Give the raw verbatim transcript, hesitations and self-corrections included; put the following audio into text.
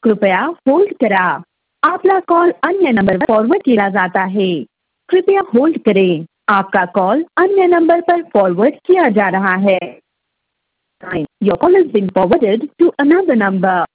कृपया होल्ड करा. आपला कॉल अन्य नंबरवर फॉरवर्ड केला जात आहे. कृपया होल्ड करें. आपका कॉल अन्य नंबर पर फॉरवर्ड किया जा रहा है. Your call has been forwarded to another number.